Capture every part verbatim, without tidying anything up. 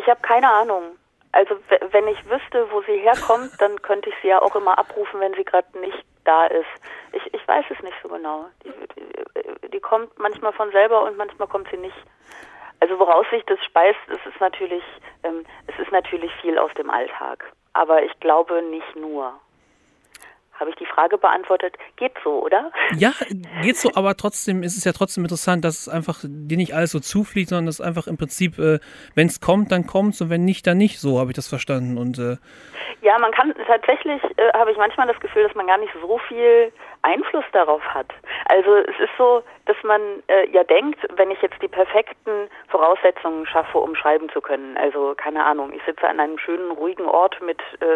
Ich habe keine Ahnung. Also w- wenn ich wüsste, wo sie herkommt, dann könnte ich sie ja auch immer abrufen, wenn sie gerade nicht da ist. Ich, ich weiß es nicht so genau. Die, die, die kommt manchmal von selber und manchmal kommt sie nicht. Also woraus sich das speist, es ist natürlich, ähm, es ist natürlich viel aus dem Alltag. Aber ich glaube nicht nur. Habe ich die Frage beantwortet? Geht so, oder? Ja, geht so, aber trotzdem ist es ja trotzdem interessant, dass es einfach dir nicht alles so zufliegt, sondern dass einfach im Prinzip, äh, wenn es kommt, dann kommt es und wenn nicht, dann nicht. So habe ich das verstanden. Und äh, Ja, man kann tatsächlich, äh, habe ich manchmal das Gefühl, dass man gar nicht so viel Einfluss darauf hat. Also es ist so, dass man äh, ja denkt, wenn ich jetzt die perfekten Voraussetzungen schaffe, um schreiben zu können. Also keine Ahnung, ich sitze an einem schönen, ruhigen Ort mit äh,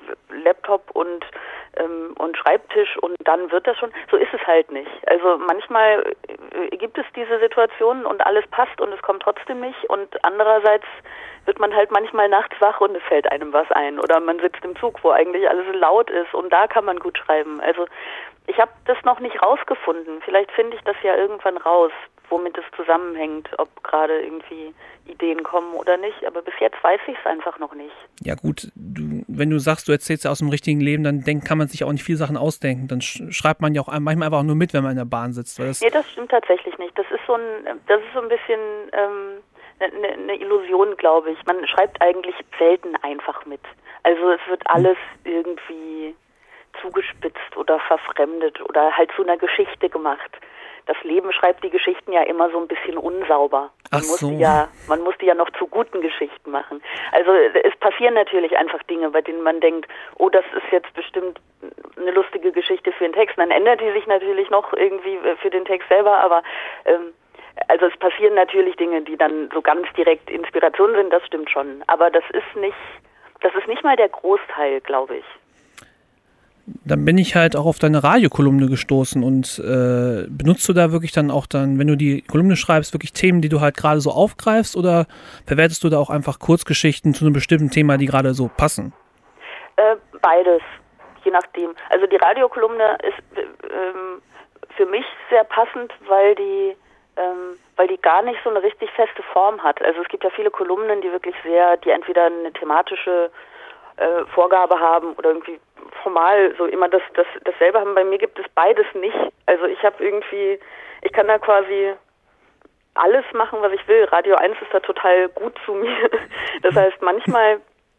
Laptop und ähm, und Schreibtisch und dann wird das schon. So ist es halt nicht. Also manchmal äh, gibt es diese Situationen und alles passt und es kommt trotzdem nicht und andererseits wird man halt manchmal nachts wach und es fällt einem was ein. Oder man sitzt im Zug, wo eigentlich alles laut ist und da kann man gut schreiben. Also ich habe das noch nicht rausgefunden. Vielleicht finde ich das ja irgendwann raus, womit es zusammenhängt, ob gerade irgendwie Ideen kommen oder nicht. Aber bis jetzt weiß ich es einfach noch nicht. ja gut, du, wenn du sagst, du erzählst ja aus dem richtigen Leben, dann denk, kann man sich auch nicht viele Sachen ausdenken. Dann sch- schreibt man ja auch ein- manchmal einfach auch nur mit, wenn man in der Bahn sitzt. Weil das Nee, das stimmt tatsächlich nicht. Das ist so ein, das ist so ein bisschen ähm, eine, eine Illusion, glaube ich. Man schreibt eigentlich selten einfach mit. Also es wird alles irgendwie zugespitzt oder verfremdet oder halt zu einer Geschichte gemacht. Das Leben schreibt die Geschichten ja immer so ein bisschen unsauber. Man Ach muss so. die ja, man muss die ja noch zu guten Geschichten machen. Also es passieren natürlich einfach Dinge, bei denen man denkt, oh, das ist jetzt bestimmt eine lustige Geschichte für den Text. Dann ändert die sich natürlich noch irgendwie für den Text selber, aber ähm, also es passieren natürlich Dinge, die dann so ganz direkt Inspiration sind, das stimmt schon. Aber das ist nicht, das ist nicht mal der Großteil, glaube ich. Dann bin ich halt auch auf deine Radiokolumne gestoßen und äh, benutzt du da wirklich dann auch dann, wenn du die Kolumne schreibst, wirklich Themen, die du halt gerade so aufgreifst oder verwertest du da auch einfach Kurzgeschichten zu einem bestimmten Thema, die gerade so passen? Äh, beides, je nachdem. Also die Radiokolumne ist äh, ähm, für mich sehr passend, weil die ähm, weil die gar nicht so eine richtig feste Form hat. Also es gibt ja viele Kolumnen, die wirklich sehr, die entweder eine thematische äh, Vorgabe haben oder irgendwie formal so immer das, das dasselbe haben. Bei mir gibt es beides nicht. Also ich habe irgendwie, ich kann da quasi alles machen, was ich will. Radio eins ist da total gut zu mir. Das heißt, manchmal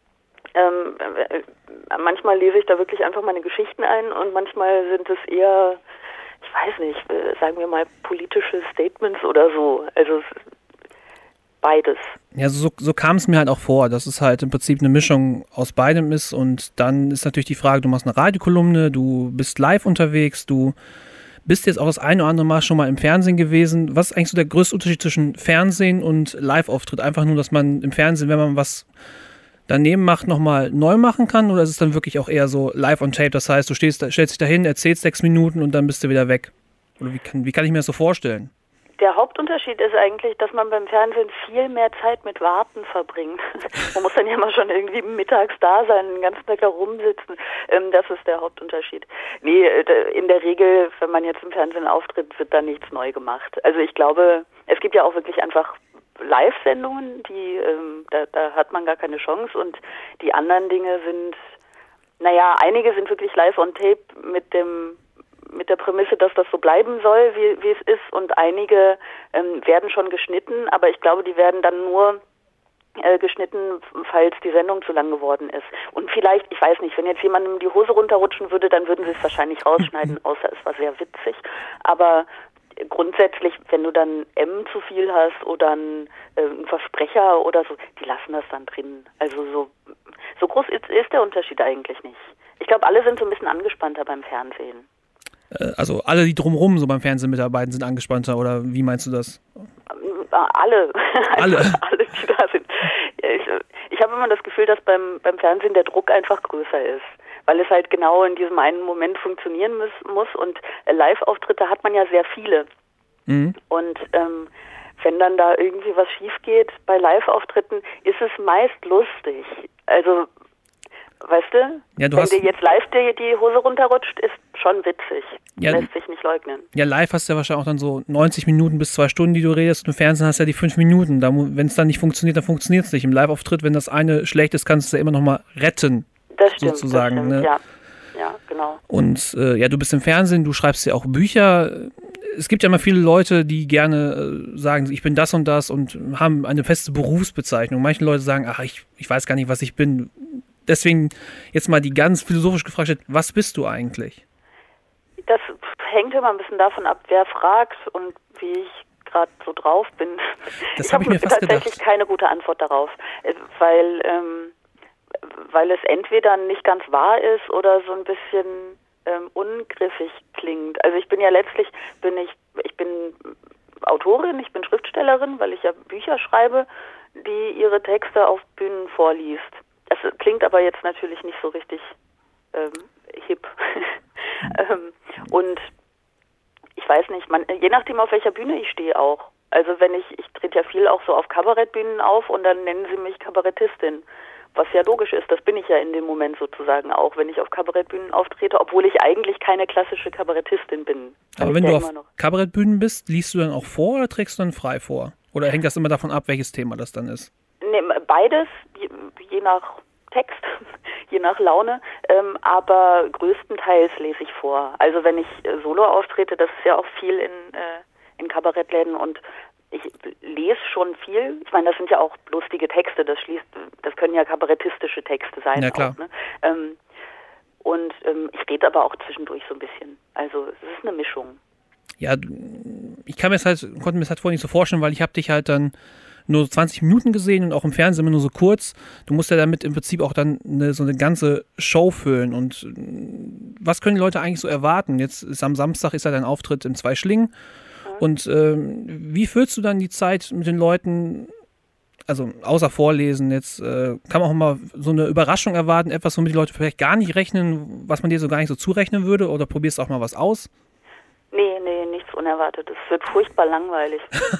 ähm, äh, manchmal lese ich da wirklich einfach meine Geschichten ein und manchmal sind es eher, ich weiß nicht, äh, sagen wir mal politische Statements oder so. Also es beides. Ja, so, so kam es mir halt auch vor, dass es halt im Prinzip eine Mischung aus beidem ist und dann ist natürlich die Frage, du machst eine Radiokolumne, du bist live unterwegs, du bist jetzt auch das eine oder andere Mal schon mal im Fernsehen gewesen. Was ist eigentlich so der größte Unterschied zwischen Fernsehen und Live-Auftritt? Einfach nur, dass man im Fernsehen, wenn man was daneben macht, nochmal neu machen kann oder ist es dann wirklich auch eher so live on tape? Das heißt, du stehst, stellst dich dahin, erzählst sechs Minuten und dann bist du wieder weg. Oder wie kann, wie kann ich mir das so vorstellen? Der Hauptunterschied ist eigentlich, dass man beim Fernsehen viel mehr Zeit mit Warten verbringt. Man muss dann ja immer schon irgendwie mittags da sein, den ganzen Tag da rumsitzen. Ähm, das ist der Hauptunterschied. Nee, in der Regel, wenn man jetzt im Fernsehen auftritt, wird da nichts neu gemacht. Also ich glaube, es gibt ja auch wirklich einfach Live-Sendungen, die ähm, da, da hat man gar keine Chance und die anderen Dinge sind, naja, einige sind wirklich live on tape mit dem mit der Prämisse, dass das so bleiben soll, wie, wie es ist und einige ähm, werden schon geschnitten, aber ich glaube, die werden dann nur äh, geschnitten, falls die Sendung zu lang geworden ist. Und vielleicht, ich weiß nicht, wenn jetzt jemandem die Hose runterrutschen würde, dann würden sie es wahrscheinlich rausschneiden, außer es war sehr witzig, aber grundsätzlich, wenn du dann M zu viel hast oder einen, äh, einen Versprecher oder so, die lassen das dann drin. Also so, so groß ist, ist der Unterschied eigentlich nicht. Ich glaube, alle sind so ein bisschen angespannter beim Fernsehen. Also alle, die drumherum so beim Fernsehen mitarbeiten, sind angespannter oder wie meinst du das? Alle. Alle. Also alle, die da sind. Ich, ich habe immer das Gefühl, dass beim, beim Fernsehen der Druck einfach größer ist, weil es halt genau in diesem einen Moment funktionieren muss, muss und Live-Auftritte hat man ja sehr viele. Mhm. Und ähm, wenn dann da irgendwie was schief geht bei Live-Auftritten, ist es meist lustig. Also weißt du, ja, du wenn hast, dir jetzt live die, die Hose runterrutscht, ist schon witzig. Ja, lässt sich nicht leugnen. Ja, live hast du ja wahrscheinlich auch dann so neunzig Minuten bis zwei Stunden, die du redest. Und im Fernsehen hast du ja die fünf Minuten. Wenn es dann nicht funktioniert, dann funktioniert es nicht. Im Live-Auftritt, wenn das eine schlecht ist, kannst du es ja immer noch mal retten. Das stimmt, sozusagen, das stimmt, ne? ja. Ja, genau. Und äh, ja, du bist im Fernsehen, du schreibst ja auch Bücher. Es gibt ja immer viele Leute, die gerne äh, sagen, ich bin das und das und haben eine feste Berufsbezeichnung. Manche Leute sagen, ach, ich, ich weiß gar nicht, was ich bin. Deswegen jetzt mal die ganz philosophisch gefragt, was bist du eigentlich? Das hängt immer ein bisschen davon ab, wer fragt und wie ich gerade so drauf bin. Das ich habe habe ich mir fast tatsächlich gedacht. keine gute Antwort darauf, weil, ähm, weil es entweder nicht ganz wahr ist oder so ein bisschen ähm, ungriffig klingt. Also ich bin ja letztlich, bin ich, ich bin Autorin, ich bin Schriftstellerin, weil ich ja Bücher schreibe, die ihre Texte auf Bühnen vorliest. Das klingt aber jetzt natürlich nicht so richtig ähm, hip. ähm, und ich weiß nicht, man, je nachdem, auf welcher Bühne ich stehe auch. Also wenn ich, ich trete ja viel auch so auf Kabarettbühnen auf und dann nennen sie mich Kabarettistin. Was ja logisch ist, das bin ich ja in dem Moment sozusagen auch, wenn ich auf Kabarettbühnen auftrete, obwohl ich eigentlich keine klassische Kabarettistin bin. Aber wenn du auf Kabarettbühnen bist, liest du dann auch vor oder trägst du dann frei vor? Oder hängt das immer davon ab, welches Thema das dann ist? Nee, beides, je, je nach Text, je nach Laune, ähm, aber größtenteils lese ich vor. Also wenn ich äh, solo auftrete, das ist ja auch viel in, äh, in Kabarettläden und ich lese schon viel. Ich meine, das sind ja auch lustige Texte, das schließt, das können ja kabarettistische Texte sein. Ja, klar. Auch, ne? ähm, und ähm, ich rede aber auch zwischendurch so ein bisschen. Also es ist eine Mischung. Ja, ich kann mir das halt, konnte mir das halt vorher nicht so vorstellen, weil ich habe dich halt dann nur zwanzig Minuten gesehen und auch im Fernsehen immer nur so kurz. Du musst ja damit im Prinzip auch dann eine, so eine ganze Show füllen. Und was können die Leute eigentlich so erwarten? Jetzt ist am Samstag ist ja dein Auftritt im Zweischlingen. Mhm. Und ähm, wie füllst du dann die Zeit mit den Leuten, also außer Vorlesen jetzt, äh, kann man auch mal so eine Überraschung erwarten, etwas, womit die Leute vielleicht gar nicht rechnen, was man dir so gar nicht so zurechnen würde, oder probierst du auch mal was aus? Nee, nee, nichts Unerwartetes. Es wird furchtbar langweilig.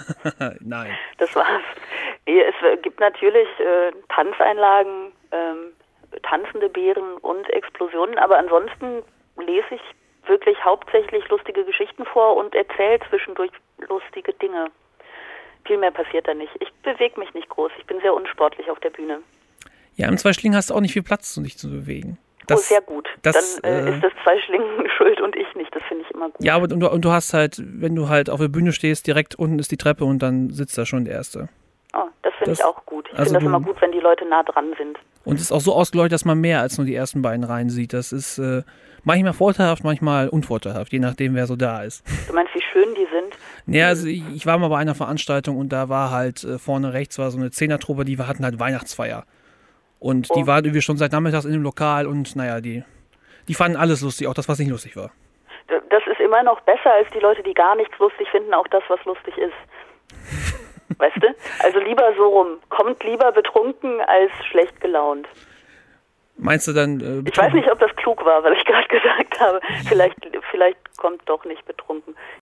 Nein. Das war's. Nee, es gibt natürlich äh, Tanzeinlagen, ähm, tanzende Bären und Explosionen, aber ansonsten lese ich wirklich hauptsächlich lustige Geschichten vor und erzähle zwischendurch lustige Dinge. Viel mehr passiert da nicht. Ich bewege mich nicht groß. Ich bin sehr unsportlich auf der Bühne. Ja, im Zweischlingen hast du auch nicht viel Platz, um dich zu bewegen. Das, oh, sehr gut. Das, Dann äh, äh, ist das Zweischlingen schuld und ich nicht. Das finde ich immer gut. Ja, aber und du, und du hast halt, wenn du halt auf der Bühne stehst, direkt unten ist die Treppe und dann sitzt da schon der Erste. Oh, das finde ich auch gut. Ich also finde das immer gut, wenn die Leute nah dran sind. Und es ist auch so ausgeleuchtet, dass man mehr als nur die ersten beiden Reihen sieht. Das ist äh, manchmal vorteilhaft, manchmal unvorteilhaft, je nachdem, wer so da ist. Du meinst, wie schön die sind? Ja, also ich, ich war mal bei einer Veranstaltung und da war halt äh, vorne rechts war so eine Zehnertruppe, die wir hatten halt Weihnachtsfeier. Und oh. die waren irgendwie schon seit nachmittags in dem Lokal und naja, die, die fanden alles lustig, auch das, was nicht lustig war. Das ist immer noch besser als die Leute, die gar nichts lustig finden, auch das, was lustig ist. Weißt du? Also lieber so rum. Kommt lieber betrunken als schlecht gelaunt. Meinst du dann äh, Ich weiß nicht, ob das klug war, was ich gerade gesagt habe. Vielleicht, vielleicht kommt doch nicht betrunken.